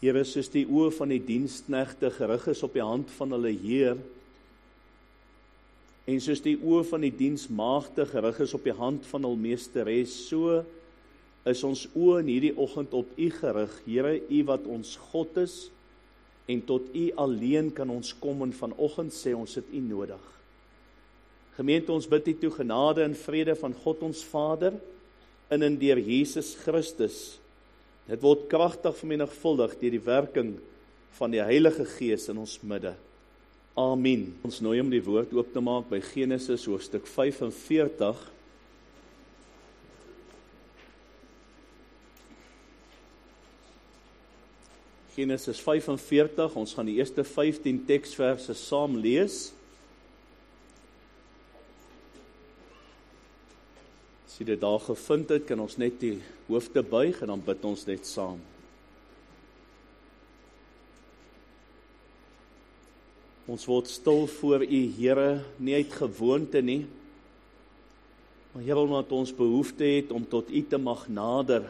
Here, soos die oë van die diensknegte gerig is op die hand van hulle Heer, en soos die oë van die diensmaagde gerig is op die hand van hul meesteres, so is ons oë in hierdie oggend op U gerig, Here, U wat ons God is, en tot U alleen kan ons kom, en vanoggend sê ons het U nodig. Gemeente, ons bid U toe genade en vrede van God ons Vader, in en deur Jesus Christus. Dit word kragtig vermenigvuldig deur die werking van die Heilige Gees in ons midde. Amen. Ons nooi om die woord oop te maak by Genesis hoofstuk 45. Genesis 45, ons gaan die eerste 15 teksverse saam lees. As jy dit daar gevind het, kan ons net die hoofde buig en dan bid ons net saam. Ons word stil voor U, Here, nie uit gewoonte nie, maar Here, omdat ons behoefte het om tot U te mag nader.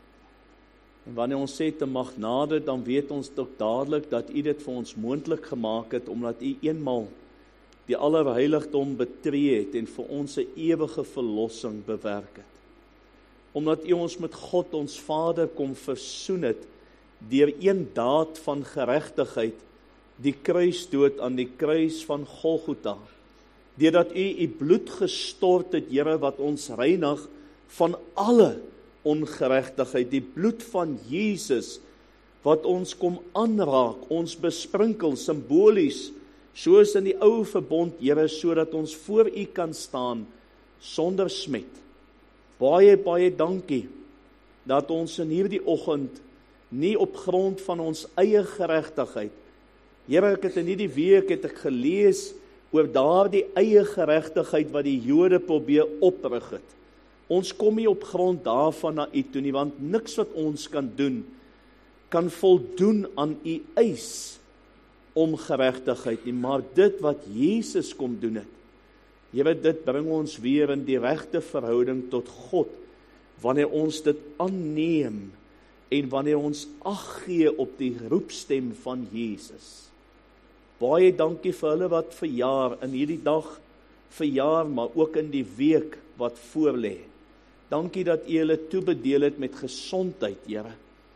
En wanneer ons sê te mag nader, dan weet ons ook dadelik dat U dit vir ons moontlik gemaak het, omdat U eenmaal die allerheiligdom betree het en vir ons 'n ewige verlossing bewerk het. Omdat U ons met God ons Vader kom versoen het, deur een daad van geregtigheid, die kruisdood aan die kruis van Golgotha, deurdat U bloed gestort het, Here, wat ons reinig van alle ongeregtigheid, die bloed van Jesus, wat ons kom aanraak, ons besprinkel, simbolies, soos in die ou verbond, Here, sodat ons voor U kan staan, sonder smet. Baie, baie dankie, dat ons in hierdie oggend, nie op grond van ons eie geregtigheid, Here, ek het in hierdie week, het ek gelees, oor daardie eie geregtigheid, wat die Jode probeer oprig het. Ons kom nie op grond daarvan na U toe nie, want niks wat ons kan doen, kan voldoen aan U eis om geregtigheid nie, maar dit wat Jesus kom doen het, Here, dit bring ons weer in die regte verhouding tot God, wanneer ons dit aanneem, en wanneer ons ag gee op die roepstem van Jesus. Baie dankie vir hulle wat verjaar, in hierdie dag verjaar, maar ook in die week wat voorlê. Dankie dat U hulle toebedeel het met gesondheid, Here.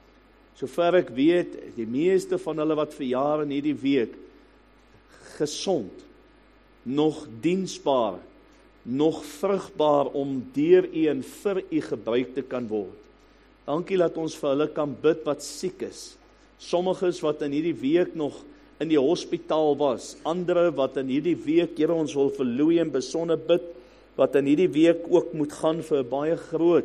Sover ek weet, die meeste van hulle wat verjaar in hierdie week, gesond, nog diensbaar, nog vrugbaar om deur U en vir U gebruik te kan word. Dankie dat ons vir hulle kan bid wat siek is. Sommiges wat in hierdie week nog in die hospitaal was, ander wat in hierdie week, Here, ons wil vir Louis en besonder bid, wat in hierdie week ook moet gaan vir 'n baie groot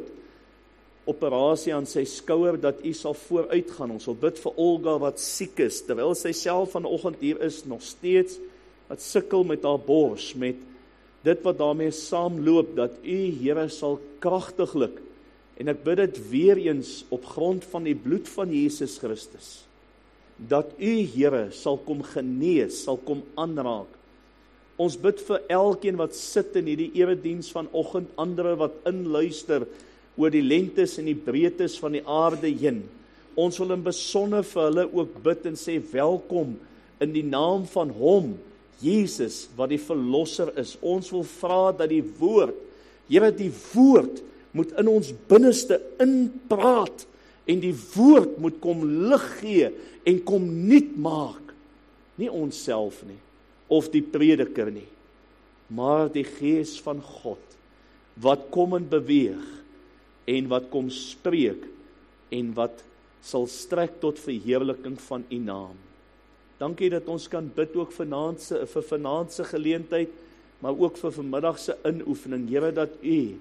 operasie aan sy skouer, dat U sal vooruitgaan. Ons wil bid vir Olga wat siek is, terwyl sy self vanoggend hier is, nog steeds, wat sukkel met haar bors, met dit wat daarmee saamloop, dat U, Here, sal kragtiglik, en ek bid dit weer eens op grond van die bloed van Jesus Christus, dat U, Here, sal kom genees, sal kom aanraak. Ons bid vir elkeen wat sit in hierdie erediens vanoggend, ander wat inluister oor die lengtes en die breedtes van die aarde heen. Ons wil in besonder vir hulle ook bid en sê welkom in die naam van Hom, Jesus, wat die verlosser is. Ons wil vra dat die woord, Here, die woord moet in ons binneste inpraat, en die woord moet kom lig gee, en kom nuut maak, nie onsself nie, of die prediker nie, maar die Gees van God, wat kom en beweeg, en wat kom spreek, en wat sal strek tot verheerliking van U naam. Dankie dat ons kan bid ook vir vanaandse geleentheid, maar ook vir vanmiddagse inoefening, Here, dat U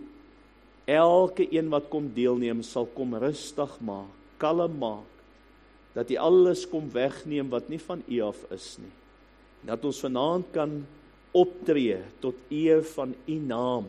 elke een wat kom deelneem, sal kom rustig maak, kalm maak, dat U alles kom wegneem wat nie van U af is nie. Dat ons vanaand kan optree tot eer van U naam.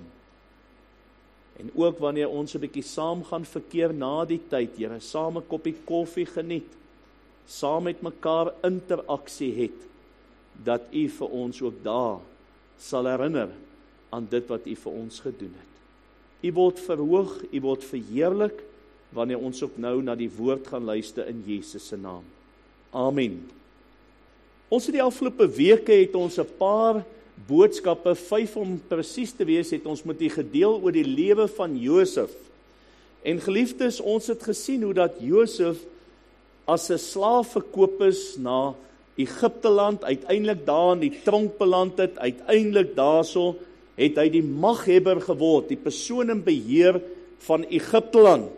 En ook wanneer ons 'n bietjie saam gaan verkeer na die tyd, Here, saam 'n koppie koffie geniet, saam met mekaar interaksie het, dat U vir ons ook daar sal herinner aan dit wat U vir ons gedoen het. U word verhoog, U word verheerlik, wanneer ons ook nou na die woord gaan luister in Jesus se naam. Amen. Ons het die afgelope weke het ons 'n paar boodskappe, 5 om presies te wees, het ons met u gedeel oor die lewe van Josef. En geliefdes, ons het gesien hoe dat Josef as 'n slaaf verkoop is na Egipte land, uiteindelik daar in die tronk beland het, uiteindelik daarso het hy die maghebber geword, die persoon in beheer van Egipte land.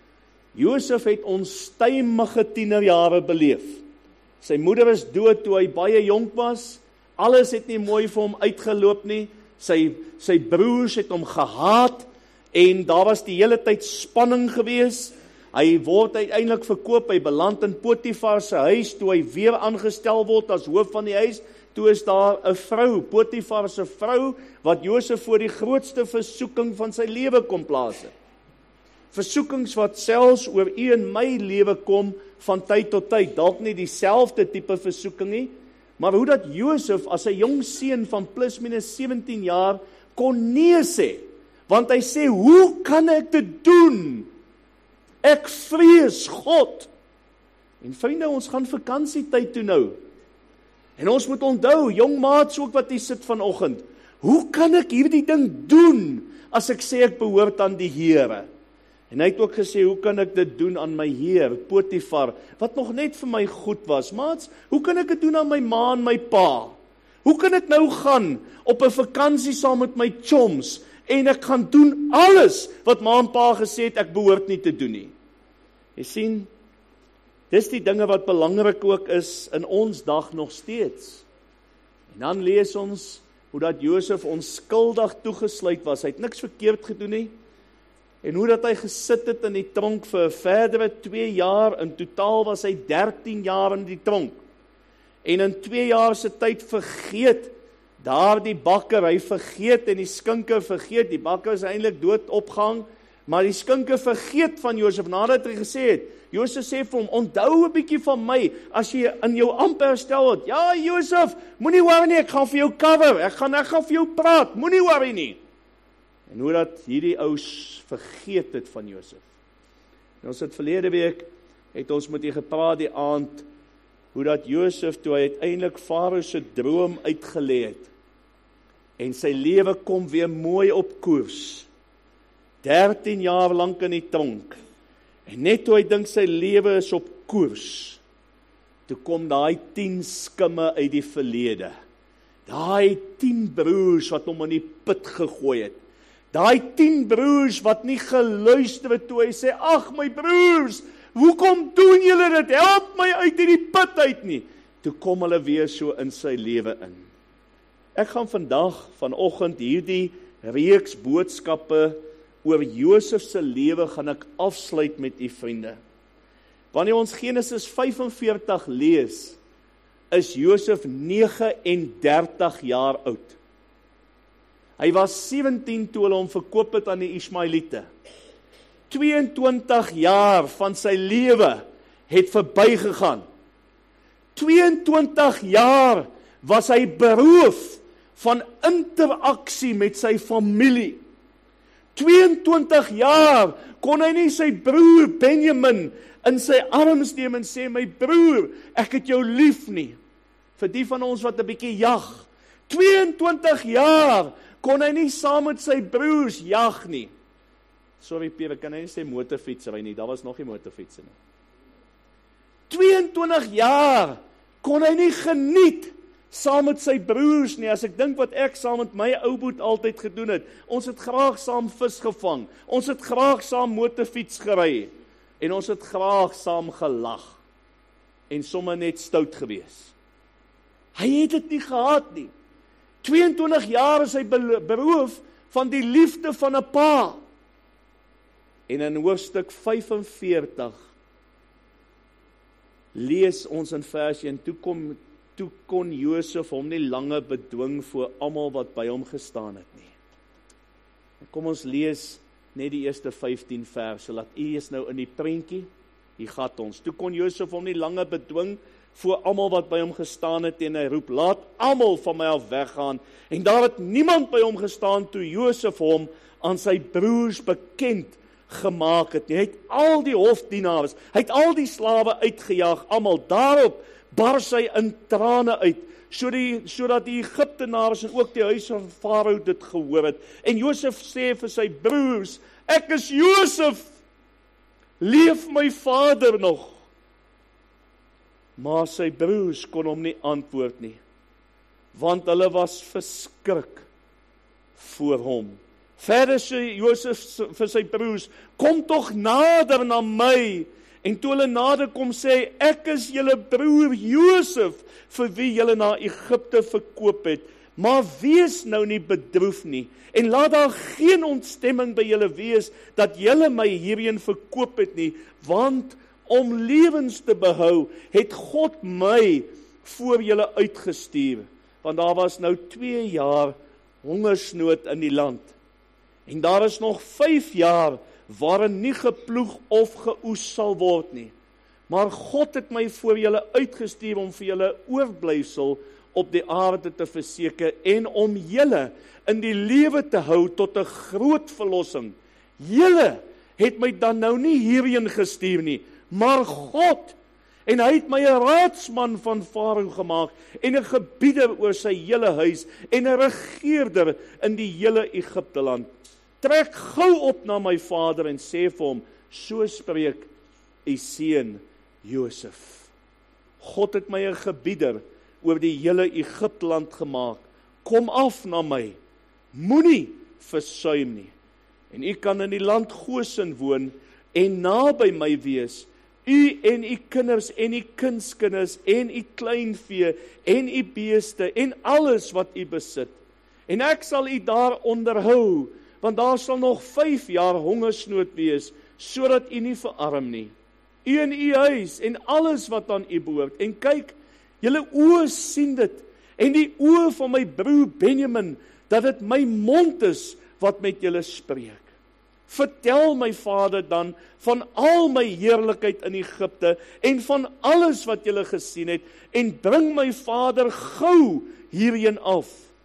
Josef het onstuimige tienerjare beleef. Sy moeder is dood toe hy baie jonk was, alles het nie mooi vir hom uitgeloop nie, sy broers het hom gehaat, en daar was die hele tyd spanning gewees. Hy word uiteindelik verkoop, hy beland in Potifar se huis, toe hy weer aangestel word as hoof van die huis, toe is daar 'n vrou, Potifar se vrou, wat Josef voor die grootste versoeking van sy lewe kom plaas het. Versoekings wat selfs oor u en my lewe kom van tyd tot tyd, dalk nie dieselfde tipe versoeking nie, maar hoe dat Josef as 'n jong seun van plus minus 17 jaar kon nee sê, want hy sê, hoe kan ek dit doen? Ek vrees God. En vriende, ons gaan vakansietyd toe nou. En ons moet onthou, jong maats ook wat hier sit vanoggend, hoe kan ek hierdie ding doen, as ek sê ek behoort aan die Here? En hy het ook gesê, hoe kan ek dit doen aan my Heer, Potifar, wat nog net vir my goed was? Maats, hoe kan ek dit doen aan my ma en my pa? Hoe kan ek nou gaan op 'n vakansie saam met my chums, en ek gaan doen alles wat ma en pa gesê het, ek behoort nie te doen nie? Jy sien, dis die dinge wat belangrik ook is in ons dag nog steeds. En dan lees ons, hoe dat Josef onskuldig toegesluit was, hy het niks verkeerd gedoen nie, en hoe dat hy gesit het in die tronk vir 'n verdere 2 jaar, in totaal was hy 13 jaar in die tronk, en in 2 jaar se tyd vergeet, daar die bakker, hy vergeet, en die skinker vergeet, die bakker is eintlik dood opgehang, maar die skinker vergeet van Josef, nadat hy gesê het, Josef sê vir hom, onthou 'n bietjie van my, as jy in jou amper herstel het, ja Josef, moenie worry nie, ek gaan vir jou cover, ek gaan vir jou praat, moenie worry nie. En hoe dat hierdie ou vergeet het van Josef. En ons het verlede week, het ons met u gepraat die aand, hoe dat Josef, toe hy uiteindelik Farao se droom uitgelê het, en sy lewe kom weer mooi op koers, 13 jaar lank in die tronk, en net toe hy dink sy lewe is op koers, toe kom daai 10 skimme uit die verlede, daai 10 broers wat hom in die put gegooi het, daai 10 broers wat nie geluister het toe hy sê, ag my broers, hoekom doen julle dit, help my uit hierdie put uit nie, toe kom hulle weer so in sy lewe in. Ek gaan vanoggend hierdie reeks boodskappe oor Josef se lewe gaan ek afsluit met u vriende. Wanneer ons Genesis 45 lees, is Josef 39 jaar oud. Hy was 17 toe hulle hom verkoop het aan die Ismaeliete. 22 jaar van sy lewe het verbygegaan. 22 jaar was hy beroof van interaksie met sy familie. 22 jaar kon hy nie sy broer Benjamin in sy arms neem en sê, my broer, ek het jou lief nie. Vir die van ons wat 'n bietjie jag. 22 jaar kon hy nie saam met sy broers jag nie. Sorry Pierre, kan hy nie sê motorfietsry nie, daar was nog nie motorfietsse nie. 22 jaar kon hy nie geniet saam met sy broers nie, as ek dink wat ek saam met my ou boet altyd gedoen het, ons het graag saam vis gevang, ons het graag saam motorfiets gery, en ons het graag saam gelag, en sommer net stout gewees. Hy het dit nie gehad nie. 22 jaar is hy beroof van die liefde van 'n pa. En in hoofstuk 45 lees ons in vers 1, toe kon Josef hom nie langer bedwing voor almal wat by hom gestaan het nie. Kom ons lees net die eerste 15 verse, laat u is nou in die prentjie, hier gaat ons. Toe kon Josef hom nie langer bedwing voor almal wat by hom gestaan het, en hy roep, laat almal van my af weggaan, en daar het niemand by hom gestaan, toe Josef hom aan sy broers bekend gemaak het nie. Hy het al die hofdienaars, hy het al die slawe uitgejaag, almal. Daarop bars hy in trane uit, sodat die Egiptenaars en ook die huis van Farao dit gehoor het. En Josef sê vir sy broers, ek is Josef, leef my vader nog? Maar sy broers kon hom nie antwoord nie, want hulle was verskrik voor hom. Verder sê Josef vir sy broers, kom tog nader na my. En toe hulle nader kom sê, ek is julle broer Josef, vir wie julle na Egipte verkoop het. Maar wees nou nie bedroef nie, en laat daar geen ontstemming by julle wees, dat julle my hierheen verkoop het nie, want om lewens te behou, het God my voor julle uitgestuur, want daar was nou 2 jaar hongersnood in die land, en daar is nog 5 jaar, waarin nie geploeg of geoes sal word nie. Maar God het my voor julle uitgestuur om vir julle oorblyfsel op die aarde te verseker en om julle in die lewe te hou tot 'n groot verlossing. Julle het my dan nou nie hierheen gestuur nie, maar God. En hy het my 'n raadsman van Farao gemaak en 'n gebieder oor sy hele huis en 'n regeerder in die hele Egipteland. Trek gou op na my vader en sê vir hom, so spreek u seun Josef. God het my 'n gebieder oor die hele Egipteland gemaak. Kom af na my, moenie versuim nie. En u kan in die land Gosen woon en naby my wees, u en u kinders en u kindskinders en u kleinvee en u beeste en alles wat u besit. En ek sal u daar onderhou, want daar sal nog 5 jaar hongersnood wees, sodat u nie verarm nie. U en u huis en alles wat aan u behoort. En kyk, julle oë sien dit, en die oë van my broer Benjamin, dat dit my mond is wat met julle spreek. Vertel my vader dan van al my heerlikheid in Egipte en van alles wat julle gesien het, en bring my vader gou hierheen af.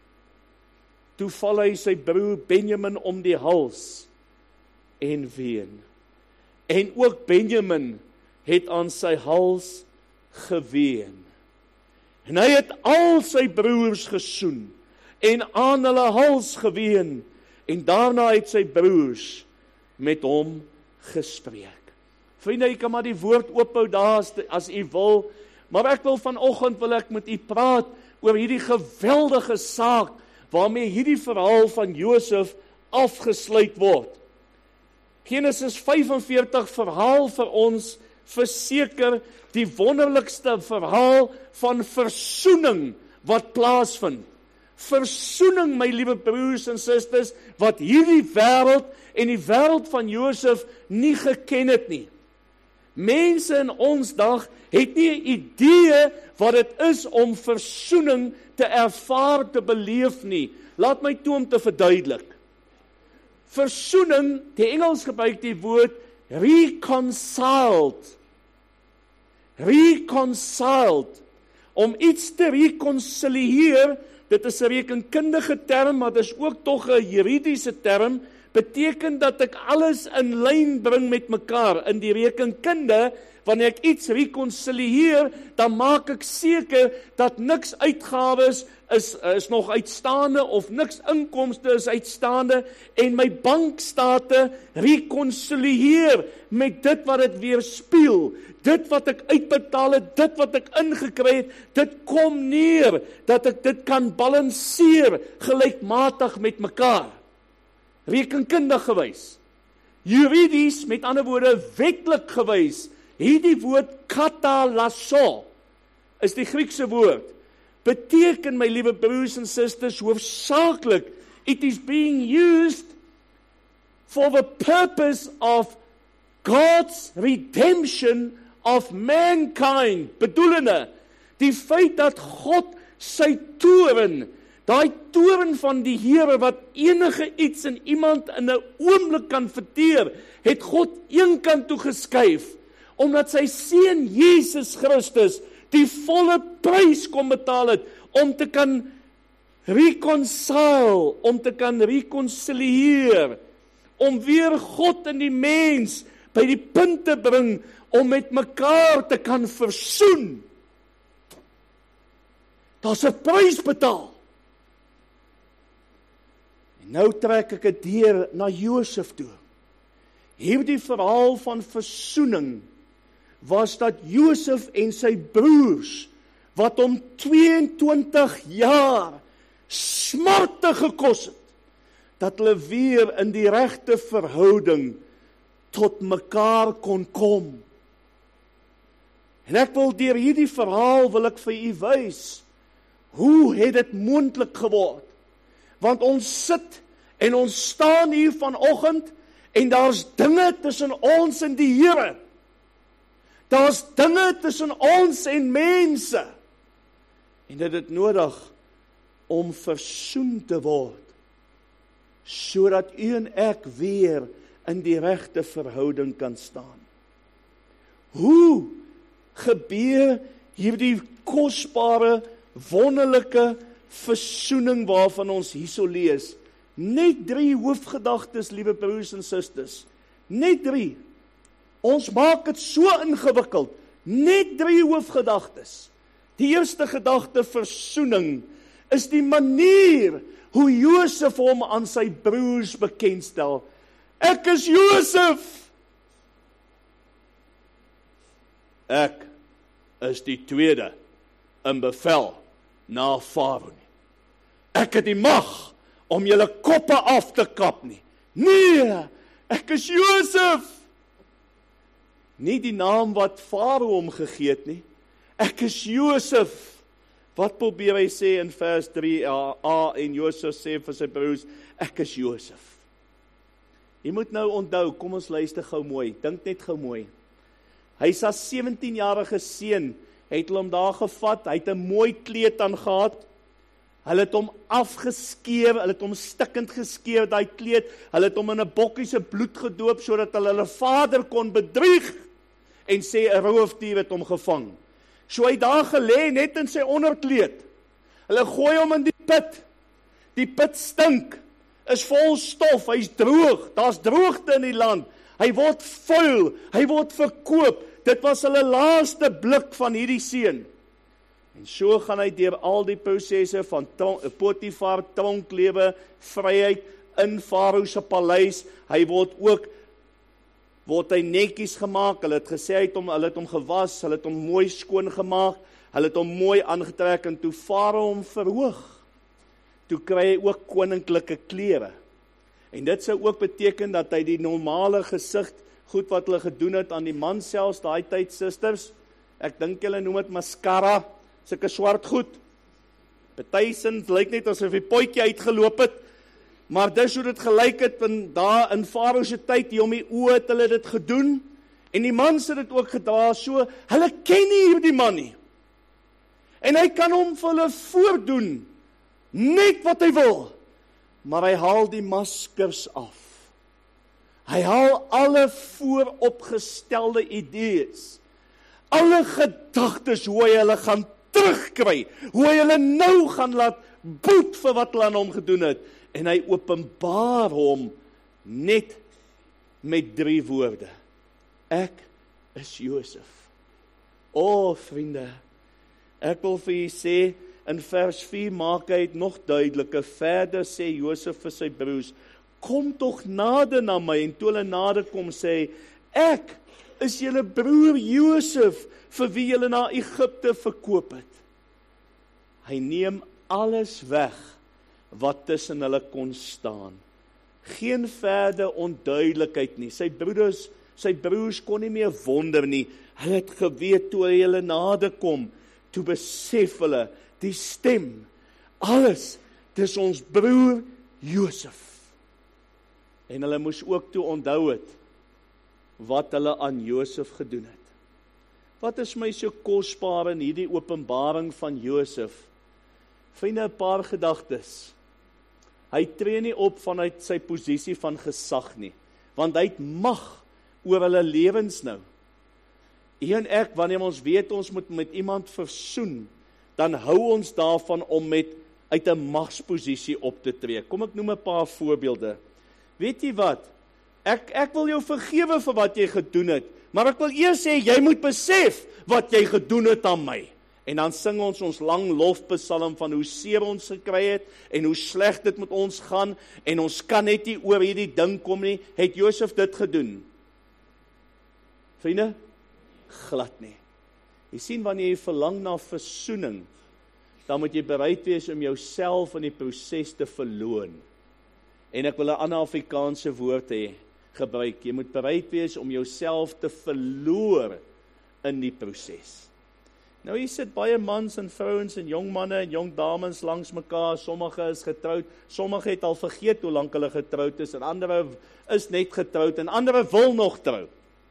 Toe val hy sy broer Benjamin om die hals en ween. En ook Benjamin het aan sy hals geween. En hy het al sy broers gesoen en aan hulle hals geween, en daarna het sy broers met hom gespreek. Vriende, jy kan maar die woord oophou daar as u wil, maar ek wil vanoggend met u praat oor hierdie geweldige saak waarmee hierdie verhaal van Josef afgesluit word. Genesis 45 verhaal vir ons verseker die wonderlikste verhaal van versoening wat plaasvind. Versoening, my liewe broers en susters, wat hierdie wêreld en die wêreld van Josef nie geken het nie. Mense in ons dag het nie 'n idee wat dit is om versoening te ervaar, te beleef nie. Laat my toe om te verduidelik. Versoening, die Engels gebruik die woord reconciled. Reconciled. Om iets te reconcilieer, dit is 'n rekenkundige term, maar dit is ook tog 'n juridiese term, beteken dat ek alles in lyn bring met mekaar. In die rekenkunde, wanneer ek iets reconcilieer, dan maak ek seker dat niks uitgawes is nog uitstaande of niks inkomste is uitstaande, en my bankstate reconcilieer met dit wat dit weerspieël. Dit wat ek uitbetaal het, dit wat ek ingekry het, dit kom neer dat ek dit kan balanseer gelykmatig met mekaar. Rekenkundig gewys. Juridies, met ander woorde, wetlik gewys. Hierdie woord katalasso is die Griekse woord. Beteken, my liewe broers en susters, hoofsaaklik, it is being used for the purpose of God's redemption of mankind. Bedoelende, die feit dat God sy toorn, daai toorn van die Here wat enige iets in iemand in 'n oomblik kan verteer, het God eenkant toe geskuif, omdat sy seun Jesus Christus die volle prys kom betaal het, om te kan reconcile, om te kan reconcilieer, om weer God en die mens by die punt te bring, om met mekaar te kan versoen. Daar's 'n prys betaal. En nou trek ek dit deur na Josef toe. Hierdie verhaal van versoening was dat Josef en sy broers, wat hom 22 jaar smarte gekos het, dat hulle weer in die regte verhouding tot mekaar kon kom. En ek wil deur hierdie verhaal wil ek vir u wys, hoe het dit moontlik geword? Want ons sit en ons staan hier vanoggend en daar's dinge tussen ons en die Here. Daar's dinge tussen ons en mense. En dit het nodig om versoen te word, sodat u en ek weer in die regte verhouding kan staan. Hoe gebeur hierdie kosbare, wonderlike versoening waarvan ons hierso lees? Net 3 hoofgedagtes, liewe broers en susters. Net 3. Ons maak dit so ingewikkeld. Net 3 hoofgedagtes. Die eerste gedagte, versoening, is die manier hoe Josef hom aan sy broers bekendstel. Ek is Josef. Ek is die tweede in bevel na Farao nie. Ek het die mag om julle koppe af te kap nie. Nee, ek is Josef. Nie die naam wat Farao hom gegee het nie. Ek is Josef. Wat probeer hy sê in vers 3a, en Josef sê vir sy broers, ek is Josef. Jy moet nou onthou, kom ons luister gou mooi, dink net gou mooi. Hy's as 17-jarige seun, het hulle hom daar gevat, hy het 'n mooi kleed aan gehad, hulle het hom afgeskeer, hulle het hom stikkend geskeer, daai kleed, hulle het hom in 'n bokkie se bloed gedoop, sodat hulle vader kon bedrieg, en sê 'n roofdier het hom gevang. So hy daar gelê net in sy onderkleed. Hulle gooi hom in die put stink, is vol stof, hy's droog, daar's droogte in die land, hy word vuil, hy word verkoop, dit was hulle laaste blik van hierdie seun. En so gaan hy deur al die prosesse van Potifar, tronklewe, vryheid, in Farao se paleis, hy word hy netjies gemaak, hulle het gesê, hulle het hom gewas, hulle het hom mooi skoon gemaak, hulle het hom mooi aangetrek, en toe Farao hom verhoog, toe kry hy ook koninklike klere. En dit sou ook beteken dat hy die normale gesig, goed wat hulle gedoen het aan die man selfs, daai tyd susters, ek dink hulle noem dit mascara, sulke swart goed, betuisend, lyk net asof die potjie uitgeloop het, maar dis hoe dit gelyk het, daar in Farao se tyd, hier om die oë het hulle dit gedoen, en die man het dit ook gedra, so, hulle ken nie hierdie man nie, en hy kan hom vir hulle voordoen, net wat hy wil, maar hy haal die maskers af, hy haal alle vooropgestelde idees, alle gedagtes hoe hy hulle gaan terugkry, hoe hy hulle nou gaan laat boet vir wat hulle aan hom gedoen het, en hy openbaar hom net met 3 woorde. Ek is Josef. O, vriende, ek wil vir julle sê, in vers 4 maak hy het nog duideliker, verder sê Josef vir sy broers, kom tog nader na my, en toe hulle nader kom sê, ek is julle broer Josef, vir wie julle na Egipte verkoop het. Hy neem alles weg, wat tussen hulle kon staan. Geen verder onduidelikheid nie. Sy broers kon nie meer wonder nie. Hulle het geweet toe hy hulle nader kom, toe besef hulle, die stem, alles, dis ons broer Josef. En hulle moes ook toe onthou het, wat hulle aan Josef gedoen het. Wat is my so kosbaar in hierdie openbaring van Josef? Vriende, 'n paar gedagtes. Hy tree nie op vanuit sy posisie van gesag nie, want hy het mag oor hulle lewens nou. U en ek, wanneer ons weet ons moet met iemand versoen, dan hou ons daarvan om uit 'n magsposisie op te tree. Kom ek noem 'n paar voorbeelde. Weet jy wat? Ek wil jou vergewe vir wat jy gedoen het, maar ek wil eers sê, jy moet besef wat jy gedoen het aan my. En dan sing ons lang lofpsalm van hoe seer ons gekry het, en hoe sleg dit met ons gaan, en ons kan net nie oor hierdie ding kom nie. Het Josef dit gedoen? Vriende? Glad nie. Jy sien, wanneer jy verlang na versoening, dan moet jy bereid wees om jouself in die proses te verloon. En ek wil 'n ander Afrikaanse woord gebruik. Jy moet bereid wees om jouself te verloor in die proses. Nou hier sit baie mans en vrouens en jong manne en jong dames langs mekaar. Sommige is getroud, sommige het al vergeet hoe lank hulle getroud is, en ander is net getroud, en ander wil nog trou.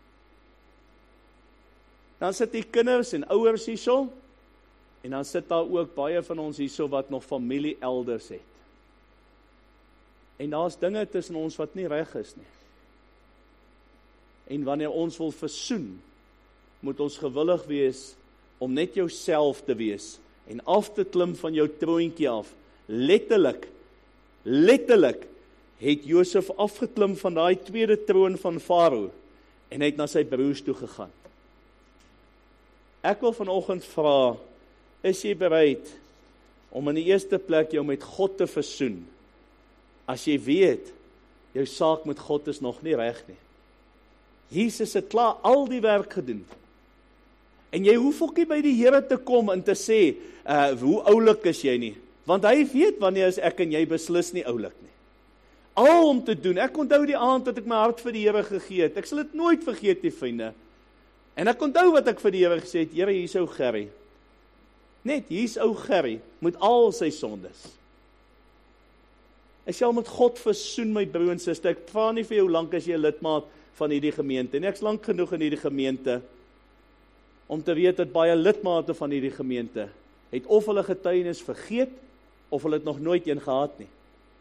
Dan sit die kinders en ouers hierso, en dan sit daar ook baie van ons hierso wat nog familie elders het. En daar's dinge tussen ons wat nie reg is nie. En wanneer ons wil versoen, moet ons gewillig wees om net jouself te wees en af te klim van jou troontjie af. Letterlik het Josef afgeklim van daai tweede troon van Farao en hy het na sy broers toe gegaan. Ek wil vanoggend vra, is jy bereid om in die eerste plek jou met God te versoen, as jy weet, jou saak met God is nog nie reg nie. Jesus het klaar al die werk gedoen. En jy hoef ook nie by die Here te kom en te sê, hoe oulik is jy nie? Want hy weet wanneer is ek en jy beslis nie oulik nie. Al om te doen, ek onthou die aand dat ek my hart vir die Here gegee het. Ek sal dit nooit vergeet nie, vriende. En ek onthou wat ek vir die Here gesê het, Here, hier is ou Gerry. Net, hier is ou Gerry, met al sy sondes. Ek sal met God versoen, my broer en suster. Ek vra nie vir jou lank as jy lidmaat van hierdie gemeente. En ek's lank genoeg in hierdie gemeente, om te weet dat baie lidmate van hierdie gemeente, het of hulle getuienis vergeet, of hulle het nog nooit een gehad nie.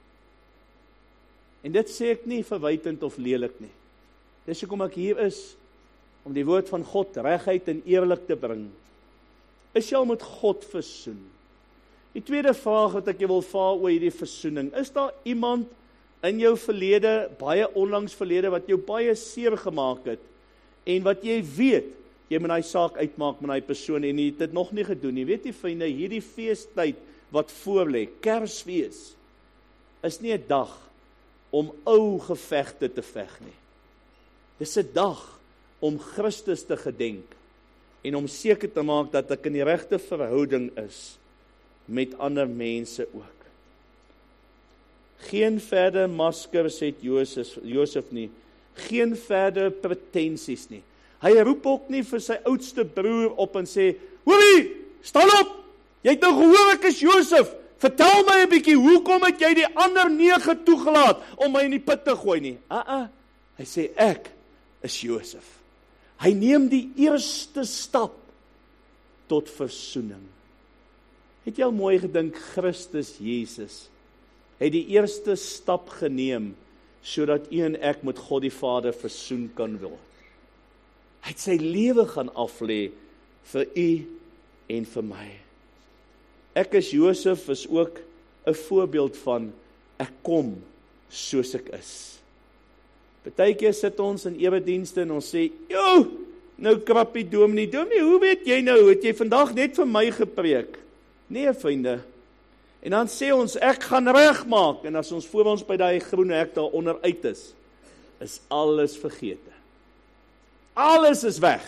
En dit sê ek nie verwytend of lelik nie. Dis hoekom ek hier is, om die woord van God regheid en eerlik te bring. Is jy al met God versoen? Die tweede vraag wat ek jou wil vra oor hierdie versoening, is daar iemand in jou verlede, baie onlangs verlede, wat jou baie seer gemaak het, en wat jy weet, jy moet daai saak uitmaak met daai persoon, en jy het dit nog nie gedoen nie. Weet jy, vriende, hierdie feestyd wat voorlê, Kersfees, is nie 'n dag om ou gevegte te veg nie. Dis 'n dag om Christus te gedenk, en om seker te maak dat ek in die regte verhouding is met ander mense ook. Geen verder maskers het Josef nie, geen verder pretensies nie. Hy roep ook nie vir sy oudste broer op en sê, hoorie, staan op, jy het nou gehoor ek is Josef, vertel my 'n bietjie, hoekom het jy die ander 9 toegelaat om my in die put te gooi nie? Hy sê, ek is Josef. Hy neem die eerste stap tot versoening. Het jy al mooi gedink, Christus Jesus het die eerste stap geneem, sodat u en ek met God die Vader versoen kan word. Hy het sy lewe gaan aflê vir u en vir my. Ek is Josef is ook 'n voorbeeld van, ek kom soos ek is. Partykeer sit ons in eredienste en ons sê, nou krappie dominee, hoe weet jy nou, het jy vandag net vir my gepreek? Nee, vriende. En dan sê ons, ek gaan regmaak, en as ons voor ons by daai groen hek daar onder uit is alles vergete. Alles is weg.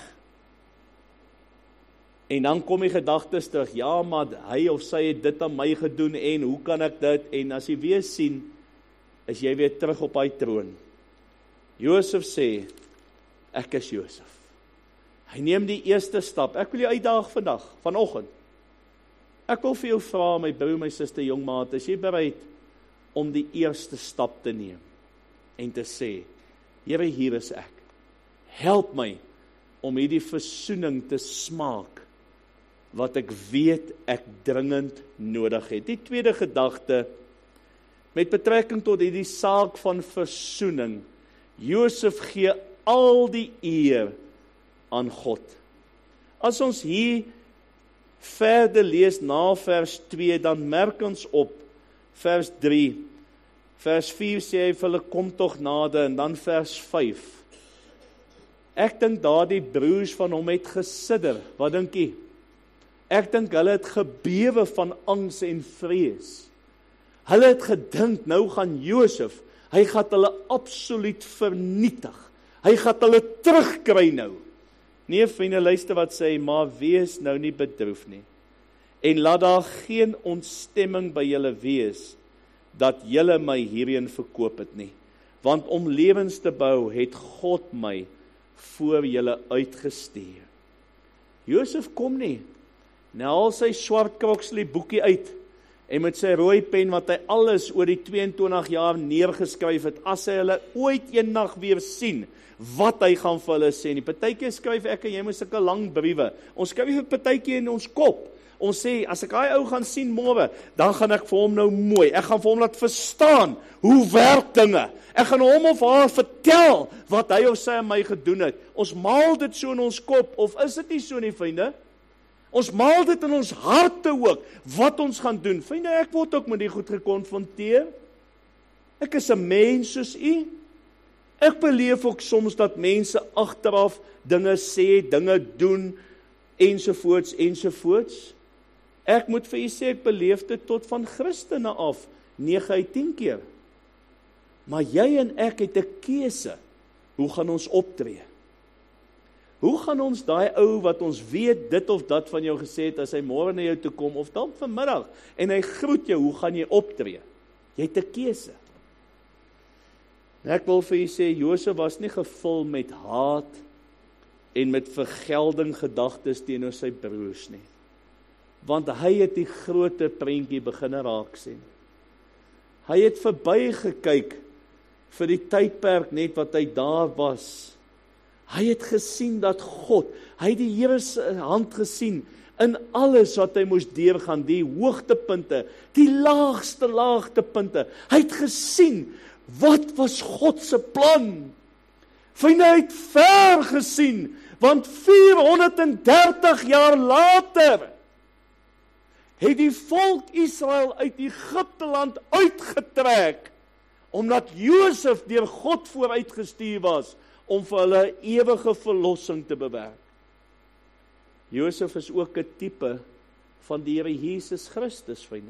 En dan kom die gedagtes terug, ja, maar hy of sy het dit aan my gedoen, en hoe kan ek dit, en as jy weer sien, is jy weer terug op hy troon. Josef sê, ek is Josef. Hy neem die eerste stap. Ek wil jou uitdaag vandag, vanoggend. Ek wil vir jou vra, my broer, my suster, jong maat, is jy bereid om die eerste stap te neem en te sê, Here, hier is ek. Help my om hierdie versoening te smaak wat ek weet ek dringend nodig het. Die tweede gedagte, met betrekking tot hierdie saak van versoening, Josef gee al die eer aan God. As ons hier verder lees na vers 2, dan merk ons op vers 3, Vers 4 sê hy vir hulle, kom tog nader, en dan vers 5. Ek dink daardie broers van hom het gesidder, wat dink jy? Ek dink hulle het gebewe van angs en vrees. Hulle het gedink, nou gaan Josef, hy gaan hulle absoluut vernietig. Hy gaan hulle terugkry nou. Nee, vriende, luister wat sê hy, maar wees nou nie bedroef nie. En laat daar geen ontstemming by julle wees, dat julle my hierheen verkoop het nie. Want om lewens te bou, het God my voor julle uitgestuur. Josef kom nie. Nou haal sy swart krokslie boekie uit, en met sy rooi pen, wat hy alles oor die 22 jaar neergeskryf het, as hy hulle ooit eendag weer sien, wat hy gaan vir hulle sê nie. Partykeer skryf ek en jy moet sulke lang briewe. Ons skryf partykeer in ons kop. Ons sê, as ek daai ou gaan sien môre, dan gaan ek vir hom nou mooi. Ek gaan vir hom laat verstaan, hoe werk dinge. Ek gaan hom of haar vertel, wat hy of sy aan my gedoen het. Ons maal dit so in ons kop, of is dit nie so nie, vriende? Ons maal dit in ons harte ook, wat ons gaan doen. Vriende, ek word ook met die goed gekonfronteer. Ek is 'n mens soos u. Ek beleef ook soms dat mense agteraf dinge sê, dinge doen, ensovoorts, ensovoorts. Ek moet vir u sê, ek beleef dit tot van Christene af, 9 uit 10 keer. Maar jy en ek het 'n keuse, hoe gaan ons optree? Hoe gaan ons daai ou wat ons weet dit of dat van jou gesê het, as hy môre na jou toe kom, of dan vanmiddag, en hy groet jou, hoe gaan jy optree? Jy het 'n keuse. En ek wil vir u sê, Josef was nie gevul met haat en met vergelding gedagtes teenoor sy broers nie. Want hy het die groter prentjie begin raak sien. Hy het verby gekyk vir die tydperk net wat hy daar was. Hy het gesien dat God, hy het die Here se hand gesien in alles wat hy moes deurgaan, die hoogtepunte, die laagste laagtepunte. Hy het gesien, wat was God se plan? Vriende, hy het ver gesien, want 430 jaar later het die volk Israel uit Egipte land uitgetrek, omdat Josef deur God vooruitgestuur was, om vir hulle ewige verlossing te bewerk. Josef is ook 'n tipe van die Here Jesus Christus, vriende.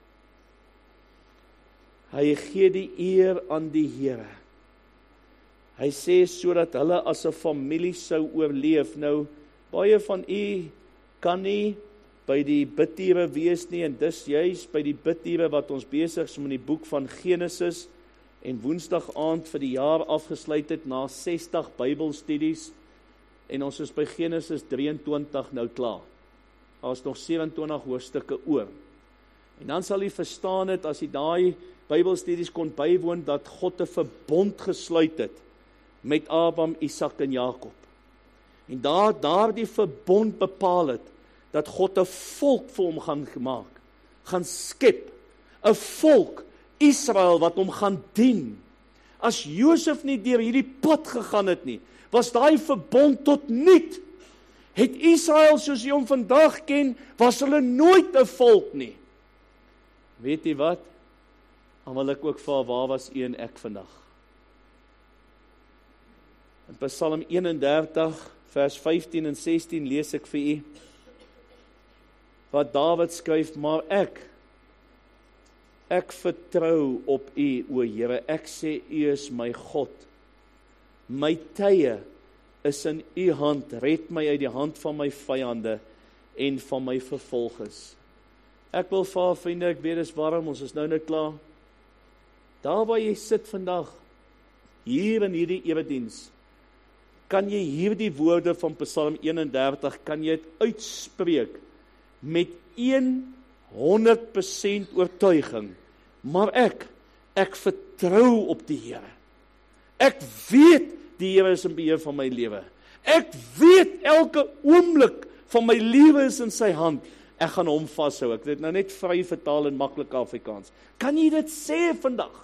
Hy gee die eer aan die Here. Hy sê sodat hulle as 'n familie sou oorleef. Nou, baie van u kan nie by die bidure wees nie, en dis juis by die bidure wat ons besig is met die boek van Genesis, en woensdag aand vir die jaar afgesluit het na 60 Bybelstudies, en ons is by Genesis 23 nou klaar. Daar is nog 27 hoofstukke oor. En dan sal jy verstaan het, as jy daai Bybelstudies kon bywoon, dat God 'n verbond gesluit het met Abraham, Isak en Jakob. En daardie verbond bepaal het, dat God 'n volk vir hom gaan maak, gaan skep, 'n volk, Israel, wat hom gaan dien. As Josef nie deur hierdie pad gegaan het nie, was daai verbond tot niet. Het Israel, soos jy hom vandag ken, was hulle nooit 'n volk nie. Weet jy wat? Dan wil ek ook vra, waar was u en ek vandag? In Psalm 31, vers 15 en 16 lees ek vir u, wat Dawid skryf, maar ek vertrou op u, o Here, ek sê u is my God. My tye is in u hand, red my uit die hand van my vyande en van my vervolgers. Ek wil vir vriende, ek weet is warm, ons is nou klaar. Daar waar jy sit vandag, hier in hierdie erediens, kan jy hierdie woorde van Psalm 31, kan jy dit uitspreek met 100% oortuiging. Maar ek vertrou op die Here. Ek weet die Here is in beheer van my lewe. Ek weet elke oomblik van my lewe is in sy hand. Ek gaan hom vashou. Ek het dit nou net vry vertaal in maklike Afrikaans. Kan jy dit sê vandag?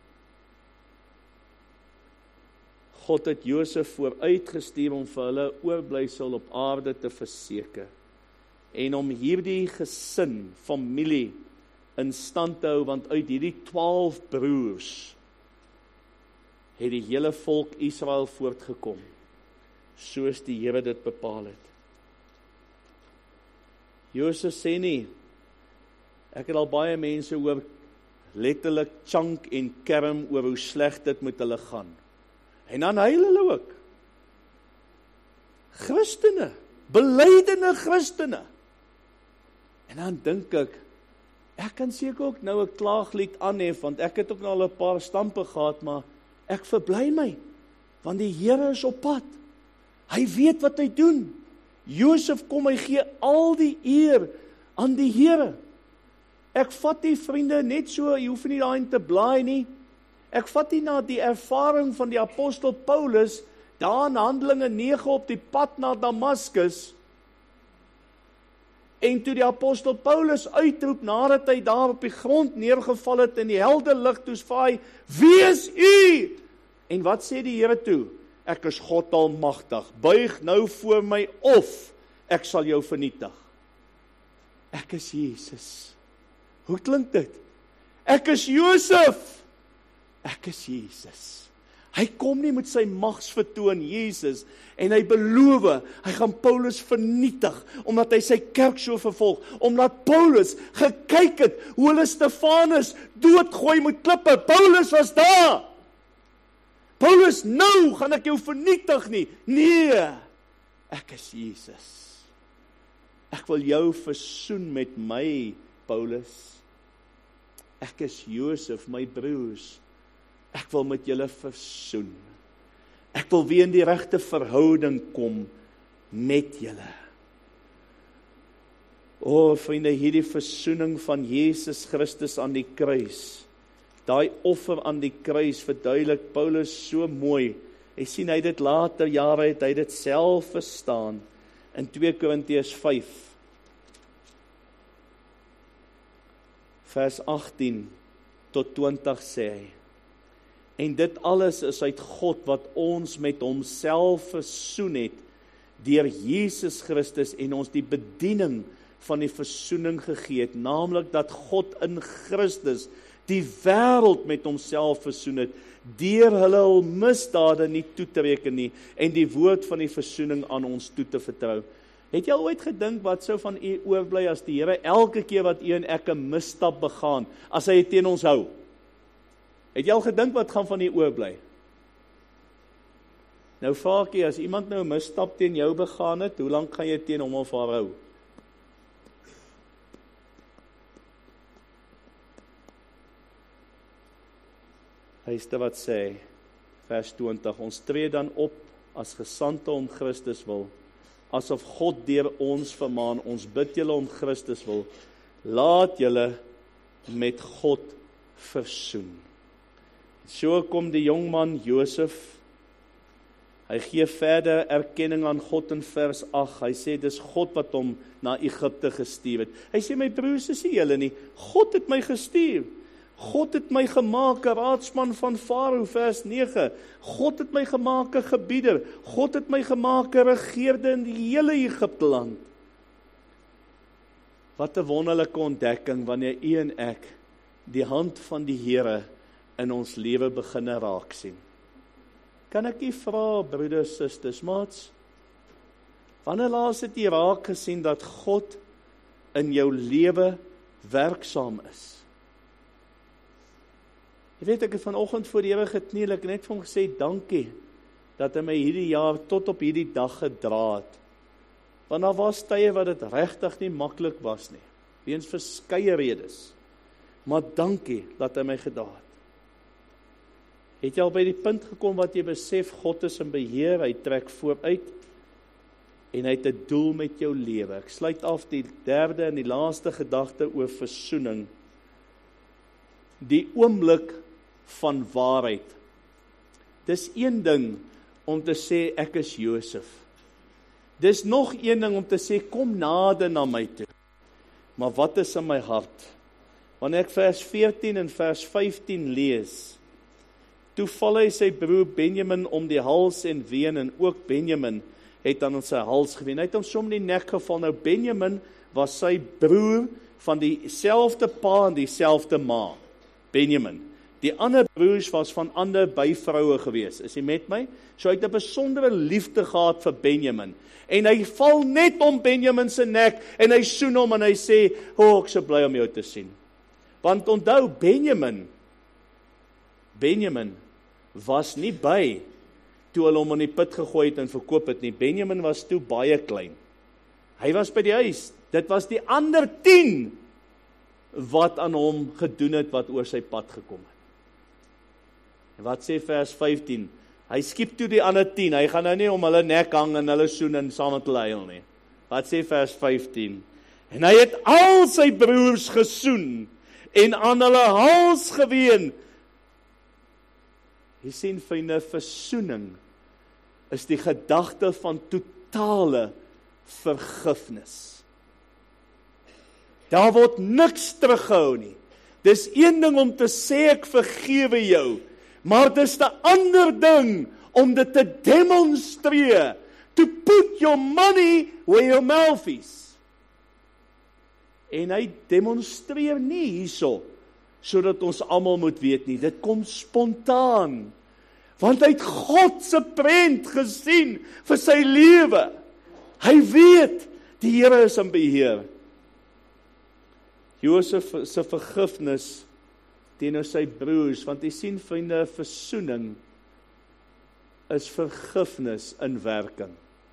God het Josef vooruitgestuur om vir hulle oorblysel op aarde te verseker. En om hierdie gesin, familie, in stand te hou, want uit hierdie 12 broers het die hele volk Israel voortgekom, soos die Here dit bepaal het. Josef sê nie, ek het al baie mense oor letterlik chunk en kerm oor hoe sleg dit met hulle gaan. En dan huil hulle ook. Christene, belydende Christene. En dan dink ek kan seker ook nou 'n klaaglied aanhef, want ek het ook al 'n paar stampe gehad, maar ek verbly my, want die Here is op pad. Hy weet wat hy doen. Josef kom, hy gee al die eer aan die Here. Ek vat die vriende net so, jy hoef nie daarin te blaai nie. Ek vat nie na die ervaring van die apostel Paulus, daar in Handelinge 9 op die pad na Damaskus, en toe die apostel Paulus uitroep, nadat hy daar op die grond neergeval het, in die helder lig, toe vra hy, wie is u? En wat sê die Here toe? Ek is God almagtig, buig nou voor my, of ek sal jou vernietig. Ek is Jesus. Hoe klink dit? Ek is Josef. Ek is Jesus. Hy kom nie met sy magsvertoon, Jesus, en hy beloof, hy gaan Paulus vernietig, omdat hy sy kerk so vervolg, omdat Paulus gekyk het, hoe hulle Stefanus doodgooi met klippe. Paulus was daar. Paulus, nou gaan ek jou vernietig nie. Nee, ek is Jesus. Ek wil jou versoen met my, Paulus. Ek is Josef, my broers. Ek wil met julle versoen. Ek wil weer in die regte verhouding kom met julle. O, vriende, hierdie versoening van Jesus Christus aan die kruis, daai offer aan die kruis, verduidelik Paulus so mooi. Hy sien, hy dit later jare het hy dit self verstaan. In 2 Korintiërs 5, vers 18 tot 20 sê hy, en dit alles is uit God wat ons met homself versoen het, deur Jesus Christus, en ons die bediening van die versoening gegee het, naamlik dat God in Christus die wêreld met homself versoen het, deur hulle hul misdade nie toe te reken nie, en die woord van die versoening aan ons toe te vertrou. Het jy al ooit gedink wat sou van u oorbly as die Here elke keer wat u en ek 'n misstap begaan, as hy teen ons hou? Het jy al gedink wat gaan van u oorbly? Nou vra ek jy, as iemand nou 'n misstap teen jou begaan het, hoe lank gaan jy teen hom of haar hou? Luister wat sê, vers 20, ons tree dan op as gesandte om Christus wil, asof God deur ons vermaan, ons bid julle om Christus wil, laat julle met God versoen. So kom die jongman Josef, hy gee verder erkenning aan God in vers 8, hy sê, dis God wat hom na Egipte gestuur het. Hy sê, my broers, is nie julle nie, God het my gestuur. God het my gemaak, 'n raadsman van Farao, vers 9. God het my gemaak, 'n gebieder. God het my gemaak, 'n regeerder in die hele Egipteland. Wat 'n wonderlike ontdekking, wanneer u en ek die hand van die Here in ons lewe begin raak sien. Kan ek u vra, broeders, susters, maats, wanneer laas het u raak gesien dat God in jou lewe werksaam is? Jy weet, ek het vanoggend voor die Here gekniel, ek het net vir hom gesê, dankie, dat hy my hierdie jaar tot op hierdie dag gedra het. Want daar was tye wat dit regtig nie maklik was nie, weens verskeie redes. Maar dankie dat hy my gedra het. Het jy al by die punt gekom wat jy besef, God is in beheer, hy trek vooruit, en hy het 'n doel met jou lewe. Ek sluit af die derde en die laaste gedagte oor versoening. Die oomblik van waarheid. Dis een ding om te sê, ek is Josef. Dis nog een ding om te sê, kom nader na my toe. Maar wat is in my hart? Wanneer ek vers 14 en vers 15 lees, toe val hy sy broer Benjamin om die hals en ween, en ook Benjamin het aan sy hals geween. Hy het hom som in die nek geval. Nou Benjamin was sy broer van dieselfde pa en dieselfde ma, Benjamin. Die ander broers was van ander byvroue gewees. Is jy met my? So hy het 'n besondere liefde gehad vir Benjamin. En hy val net om Benjamin se nek en hy soen hom en hy sê, ek so bly om jou te sien. Want onthou, Benjamin was nie by toe hulle hom in die put gegooi het en verkoop het nie. Benjamin was toe baie klein. Hy was by die huis. Dit was die ander 10 wat aan hom gedoen het wat oor sy pad gekom het. En wat sê vers 15? Hy skiep toe die ander 10. Hy gaan nou nie om hulle nek hang en hulle soen en saam met hulle huil nie. Wat sê vers 15? En hy het al sy broers gesoen en aan hulle hals geween. Jy sien, vriende, versoening is die gedagte van totale vergifnis. Daar word niks teruggehou nie. Dis een ding om te sê ek vergewe jou, maar dis 'n ander ding om dit te demonstreer. To put your money where your mouth is. En hy demonstreer nie hierso, sodat ons almal moet weet nie. Dit kom spontaan. Want hy het God se prent gesien vir sy lewe. Hy weet, die Here is in beheer. Josef se vergifnis teenoor sy broers, want jy sien, vriende, versoening is vergifnis in werking.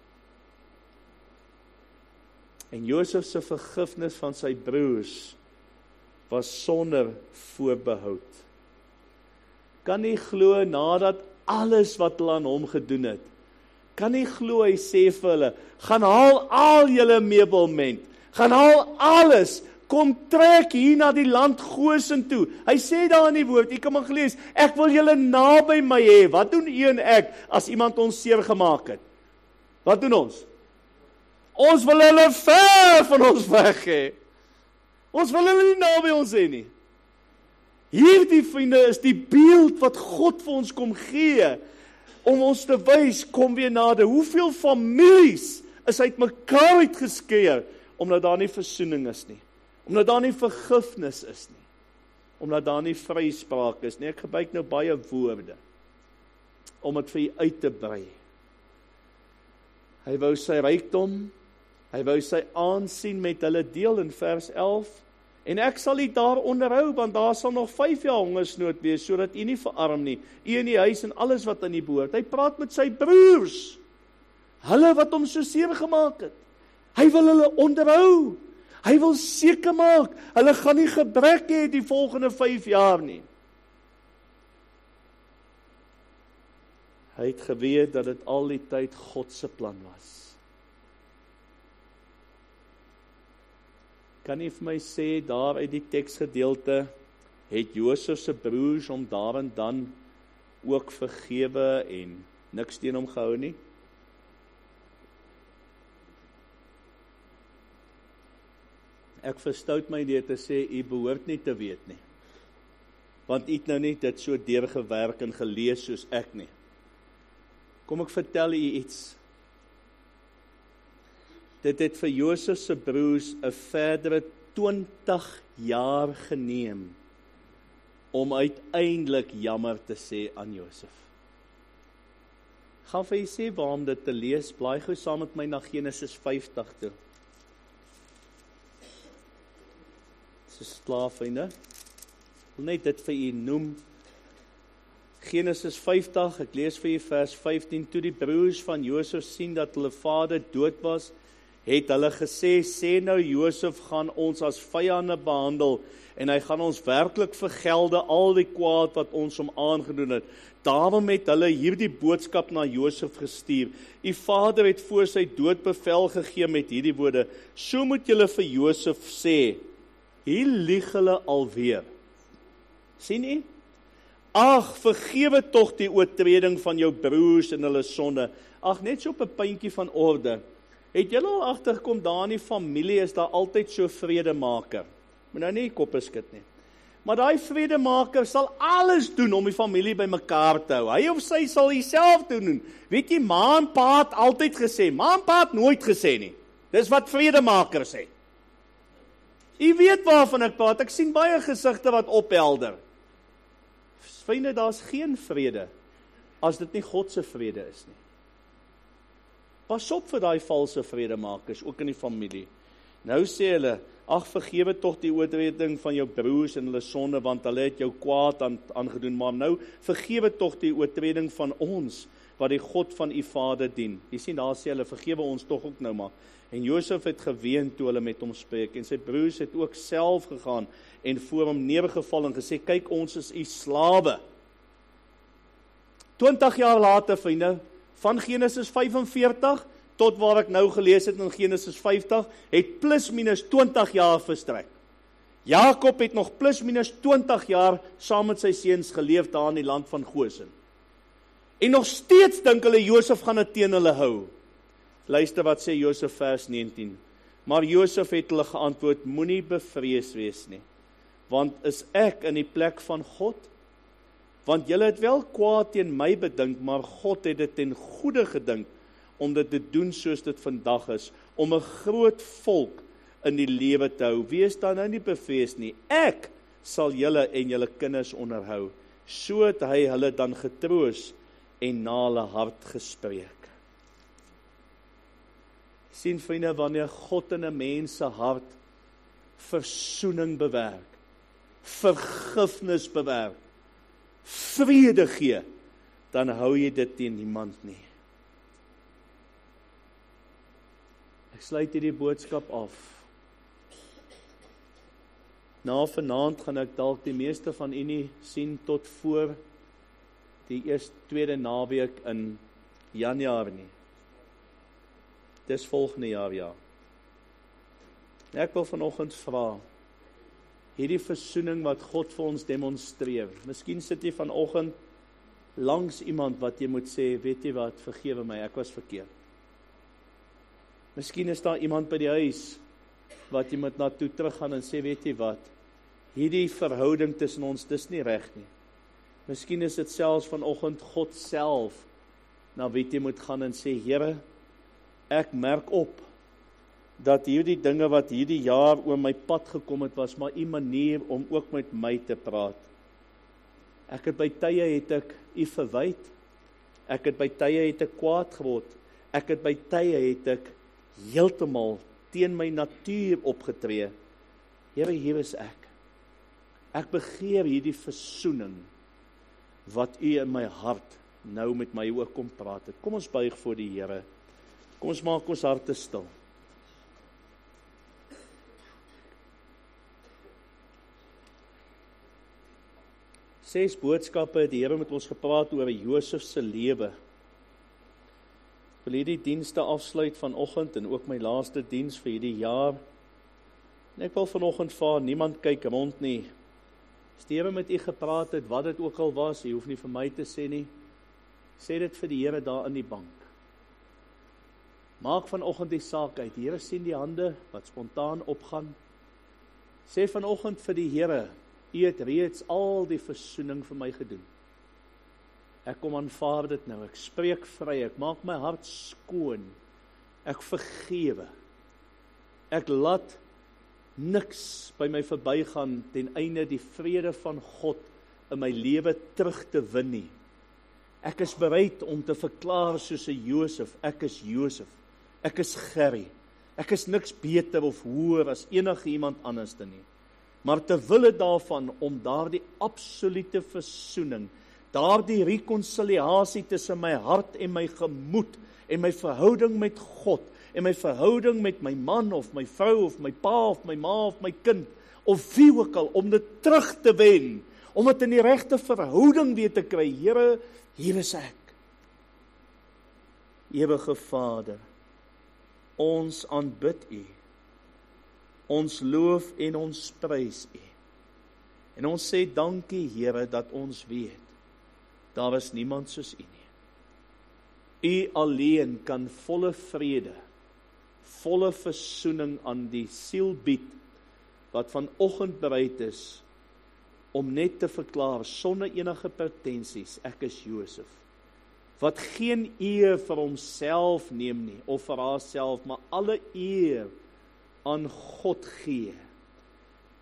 En Josef se vergifnis van sy broers was sonder voorbehoud. Kan nie glo nadat alles wat hulle aan hom gedoen het, kan nie glo hy sê vir hulle, gaan haal al julle meubelment, gaan haal alles, kom trek hier na die land Goshen toe. Hy sê daar in die woord, ek kan maar gelees, ek wil julle naby my hê. Wat doen u en ek as iemand ons seer gemaak het? Wat doen ons? Ons wil hulle ver van ons weg hê. Ons wil hulle nie naby ons hê nie. Hierdie, vriende, is die beeld wat God vir ons kom gee, om ons te wys, kom weer nader. Hoeveel families is uit mekaar uitgeskeer, omdat daar nie versoening is nie. Omdat daar nie vergifnis is nie. Omdat daar nie vryspraak is nie. Ek gebruik nou baie woorde, om dit vir u uit te brei. Hy wou sy rykdom, hy wou sy aansien met hulle deel in vers 11, en ek sal u daar onderhou, want daar sal nog 5 jaar hongersnood wees, sodat u nie verarm nie, u en die huis en alles wat in u behoort. Hy praat met sy broers, hulle wat hom so seer gemaak het. Hy wil hulle onderhou, hy wil seker maak, hulle gaan nie gebrek hê die volgende 5 jaar nie. Hy het geweet dat dit al die tyd God se plan was. Kan jy vir my sê, daar uit die teksgedeelte, het Josef se broers om daar en dan ook vergewe en niks teen hom gehou nie? Ek verstout my deur te sê, u behoort nie te weet nie. Want u het nou nie dit so deurgewerk en gelees soos ek nie. Kom ek vertel u iets. Dit het vir Josef se broers 'n verdere 20 jaar geneem om uiteindelik jammer te sê aan Josef. Gaan vir u sê waarom dit te lees, blaai gou saam met my na Genesis 50 toe. Dis klaar, vriende. Ek wil net dit vir u noem. Genesis 50, ek lees vir u vers 15, toe die broers van Josef sien dat hulle vader dood was, het hulle gesê, sê nou Josef gaan ons as vyande behandel, en hy gaan ons werklik vergelde al die kwaad wat ons hom aangedoen het. Daarom het hulle hierdie boodskap na Josef gestuur. U vader het voor sy dood bevel gegee met hierdie woorde, so moet julle vir Josef sê, hier lieg hulle alweer. Sien u? Ag, vergewe tog die oortreding van jou broers en hulle sonde. Ag, net so op 'n puntjie van orde. Het julle al agtergekom, daar in die familie is daar altyd so vredemaker. Moet nou nie koppe skud nie. Maar daai vredemaker sal alles doen om die familie by mekaar te hou. Hy of sy sal homself doen. Weet jy, ma en pa het altyd gesê, ma en pa het nooit gesê nie. Dis wat vredemaker sê. U weet waarvan ek praat, ek sien baie gesigte wat ophelder. Vriende, daar's geen vrede, as dit nie God se vrede is nie. Pas op vir daai valse vredemakers, ook in die familie. Nou sê hulle, ag vergewe tog die oortreding van jou broers en hulle sonde, want hulle het jou kwaad aangedoen, maar nou vergewe tog die oortreding van ons, wat die God van u vader dien. Jy sien, daar sê hulle, vergewe ons tog ook nou maar. En Josef het geween toe hulle met hom spreek, en sy broers het ook self gegaan, en voor hom neergeval en gesê, kyk, ons is u slawe. 20 jaar later, vriende, van Genesis 45, tot waar ek nou gelees het in Genesis 50, het plus minus 20 jaar verstrek. Jakob het nog plus minus 20 jaar saam met sy seuns geleef daar in die land van Gosen. En nog steeds dink hulle Josef gaan dit teen hulle hou. Luister wat sê Josef vers 19. Maar Josef het hulle geantwoord, moenie bevrees wees nie, want is ek in die plek van God? Want julle het wel kwaad teen my bedink, maar God het dit ten goeie gedink, om dit te doen soos dit vandag is, om 'n groot volk in die lewe te hou. Wees dan nou nie bevrees nie, ek sal julle en julle kinders onderhou. So het hy hulle dan getroos en na hulle hart gespreek. Sien vriende, wanneer God in 'n mens se hart versoening bewerk, vergifnis bewerk, vrede gee, dan hou jy dit teen niemand nie. Ek sluit hierdie boodskap af. Na vanaand gaan ek dalk die meeste van u nie sien tot voor die tweede naweek in Januarie nie. Dis volgende jaar, ja. Ek wil vanoggend vra, hierdie versoening wat God vir ons demonstreer, miskien sit jy vanoggend langs iemand wat jy moet sê, weet jy wat, vergewe my, ek was verkeerd. Miskien is daar iemand by die huis, wat jy moet na toe teruggaan en sê, weet jy wat, hierdie verhouding tussen ons, dis nie reg nie. Miskien is dit selfs vanoggend God self, na wie jy moet gaan en sê, Here, ek merk op, dat hierdie dinge wat hierdie jaar oor my pad gekom het, was maar 'n manier om ook met my te praat. Ek het by tye het ek u verwyd, ek het by tye het ek kwaad geword, ek het by tye het ek heeltemal teen my natuur opgetree. Here, hier is ek. Ek begeer hierdie versoening, wat u in my hart nou met my ook kom praat het. Kom ons buig voor die Here. Kom ons maak ons harte stil. Ses boodskappe het die Here met ons gepraat oor Josef se lewe. Ek wil hierdie dienste afsluit vanoggend en ook my laaste diens vir hierdie jaar. En ek wil vanoggend vir niemand kyk rond nie. As die Here met u gepraat het, wat dit ook al was, u hoef nie vir my te sê nie. Sê dit vir die Here daar in die bank. Maak vanoggend die saak uit. Die Here sien die hande wat spontaan opgaan. Sê vanoggend vir die Here, u het reeds al die versoening vir my gedoen. Ek kom aanvaar dit nou. Ek spreek vry. Ek maak my hart skoon. Ek vergewe. Ek laat niks by my verbygaan ten einde die vrede van God in my lewe terug te win nie. Ek is bereid om te verklaar soos 'n Josef, ek is Josef. Ek is Gerry. Ek is niks beter of hoër as enige iemand anders nie. Maar terwille daarvan om daardie absolute versoening, daardie rekonsiliasie tussen my hart en my gemoed en my verhouding met God en my verhouding met my man of my vrou of my pa of my ma of my kind of wie ook al, om dit terug te wen, om dit in die regte verhouding weer te kry. Here, hier is ek. Ewige Vader, ons aanbid U. Ons loof en ons prys U. En ons sê dankie, Here, dat ons weet, daar is niemand soos U nie. U alleen kan volle vrede, volle versoening aan die siel bied, wat vanoggend bereid is, om net te verklaar, sonder enige pretensies, ek is Josef. Wat geen eer vir homself neem nie, of vir haarself, maar alle eer aan God gee.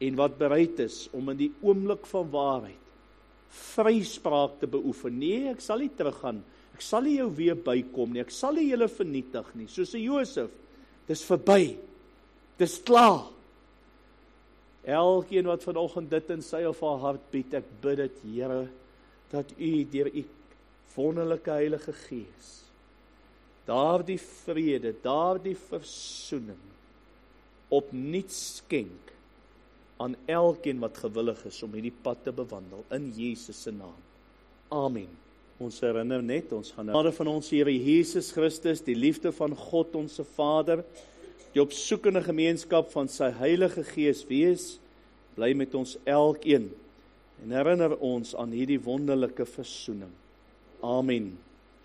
en wat bereid is om in die oomblik van waarheid vryspraak te beoefen. Nee, ek sal nie teruggaan, ek sal nie jou weer bykom nie, ek sal nie julle vernietig nie, soos 'n Josef, dis verby, dis klaar. Elkeen wat vanoggend dit in sy of haar hart bied, ek bid dit, Here, dat U deur U wonderlike Heilige Gees daardie vrede, daardie versoening opnuut skenk aan elkeen wat gewillig is om hierdie pad te bewandel, in Jesus se naam. Amen. Ons herinner net, ons gaan nou van ons Here Jesus Christus, die liefde van God ons Vader, die opsoekende gemeenskap van sy Heilige Gees wees, bly met ons elkeen en herinner ons aan hierdie wonderlike versoening. Amen.